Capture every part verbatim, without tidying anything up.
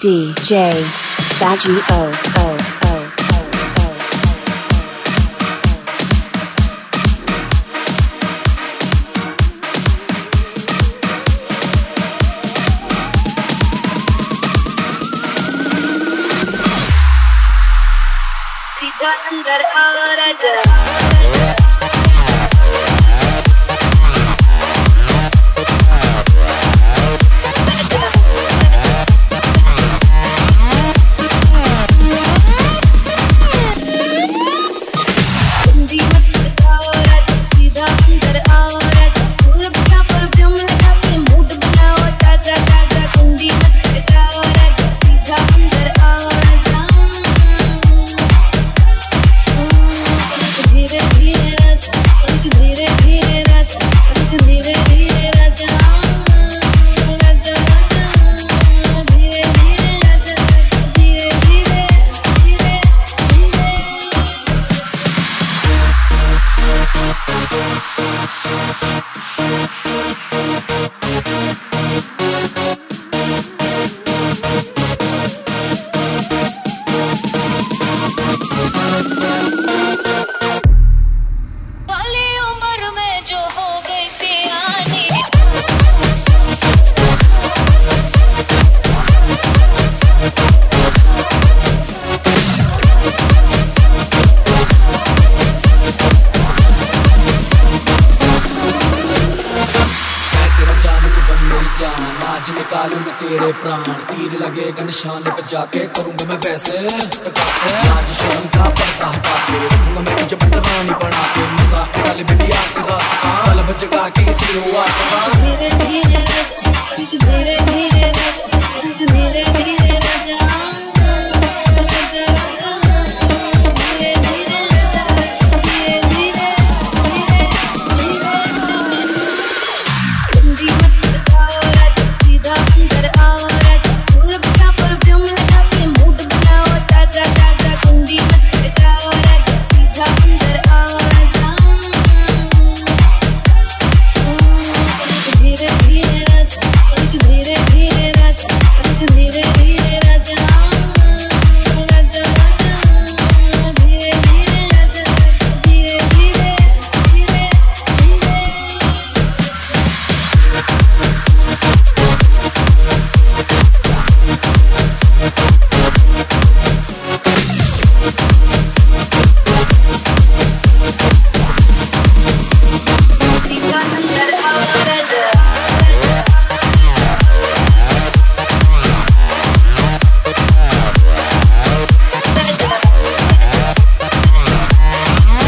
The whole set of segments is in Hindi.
D J Baji O O O सीधा अंदर आ राजा आज निकालूंगा तेरे प्राण तीर लगेगा निशाने पे जाके करूंगा मैं वैसे आज शाम का पर्दा हटा के रखूंगा मैं तुझे बदरानी बना के मजाक वाली बेटी आज रात का लब जगा के शुरुआत धीरे धीरे धीरे धीरे धीरे धीरे राजा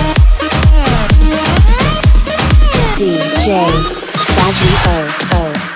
D J Baji O O